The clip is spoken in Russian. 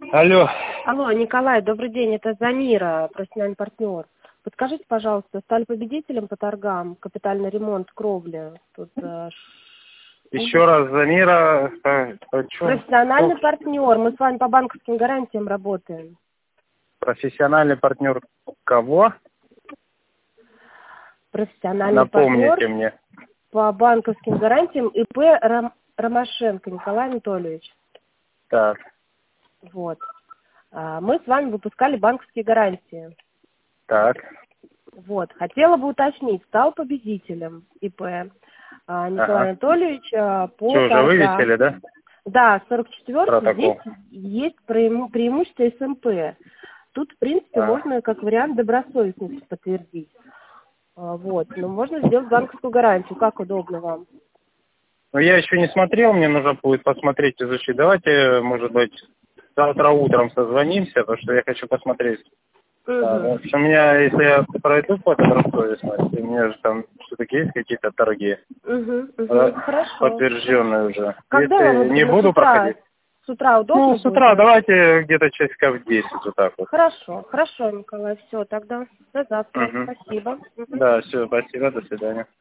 Алло. Алло, Николай, добрый день, это Замира, профессиональный партнер. Подскажите, пожалуйста, стали победителем по торгам, капитальный ремонт кровли. Тут, Еще раз, Замира. профессиональный партнер, мы с вами по банковским гарантиям работаем. Профессиональный партнер кого? Профессиональный Напомните партнер мне. по банковским гарантиям ИП Ромашенко Николай Анатольевич. Так. Вот. Мы с вами выпускали банковские гарантии. Так. Вот. Хотела бы уточнить, стал победителем ИП Николай Анатольевич по Что, уже торгам. вывесили, да? Да, 44-й, здесь Протокол. есть преимущество СМП. Тут, в принципе, можно как вариант добросовестности подтвердить. Вот. Но можно сделать банковскую гарантию. Как удобно вам? Ну, я еще не смотрел, мне нужно будет посмотреть, изучить. Давайте, может быть, завтра утром созвонимся, потому что я хочу посмотреть. Потому что у меня, если я пройду по добросовестности, у меня же там все-таки есть какие-то торги. Хорошо. Подтвержденные уже. Когда Если вам не удобно? буду С утра? проходить. С утра удобно Ну, будет? с утра давайте где-то часиков в 10 вот так вот. Хорошо, хорошо, Николай, все, тогда до завтра. Спасибо. Да, все, спасибо, до свидания.